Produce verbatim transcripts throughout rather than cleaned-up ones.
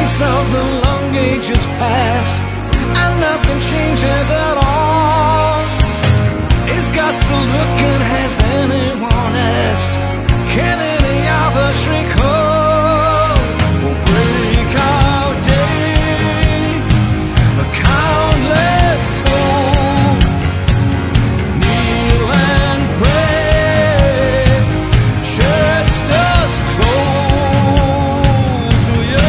trace of the long ages past, and nothing changes at all. It's got the look, and has anyone asked, can any of us recall a breakout day, a countless soul kneel and pray, church does close,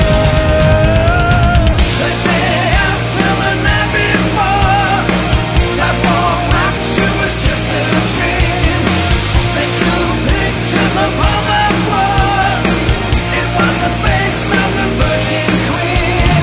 yeah. The day after the night before, that warm rapture was just a dream. They drew pictures upon the floor. It was the face of the Virgin Queen.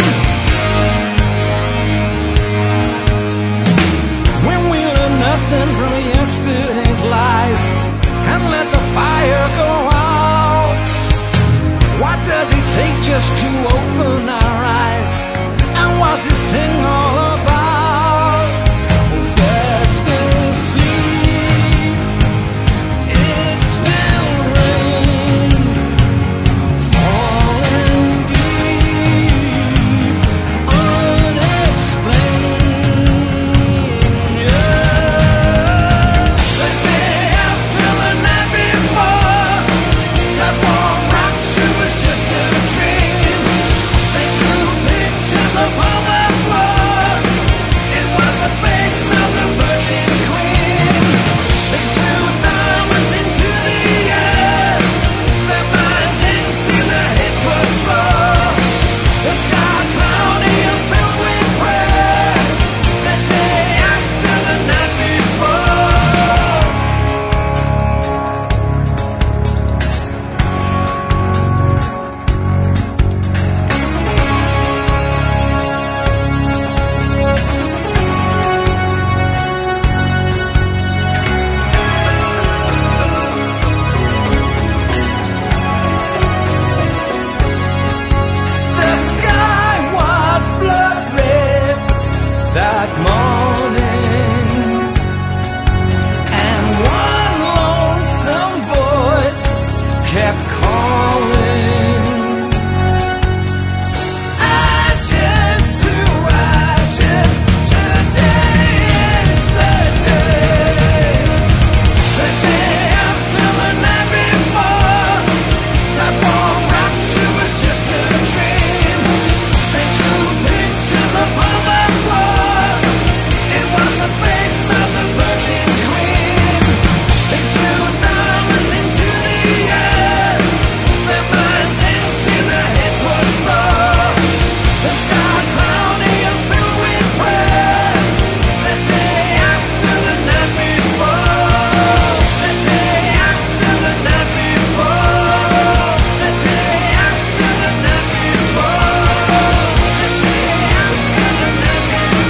When we learn nothing from yesterday's lies and let the fire go out, what does it take just to open our eyes? And what's this thing all about? Fast asleep, it still rains, falling deep, unexplained, yeah. The day after the night before, that warm rapture was just a dream. They drew pictures upon the floor. It was the face of the Virgin Queen. They threw diamonds into the air. Their minds empty, their heads were slow. The sky cloudy and filled with prayer. The day after the night before. The sky was blood red that morning, and one lonesome voice kept calling. Ashes to ashes, today is the day. The day after the night before, that warm rapture was just a dream. They drew pictures upon the floor. It was the face of the Virgin Queen. They threw diamonds into the air. Their minds empty, their heads were slow. The sky cloudy and filled with prayer. The day after the night before. The day after the night before. The day after the night before. The day after the night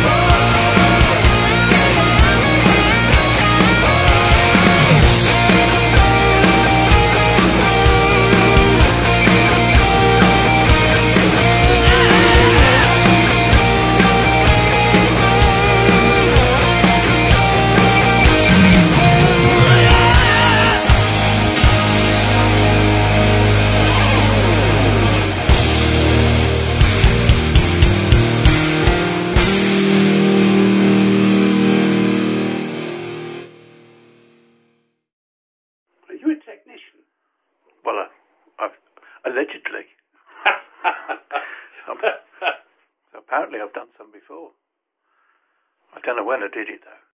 Are you a technician? Well, uh, I've, allegedly. Um, apparently I've done some before. I don't know when I did it though.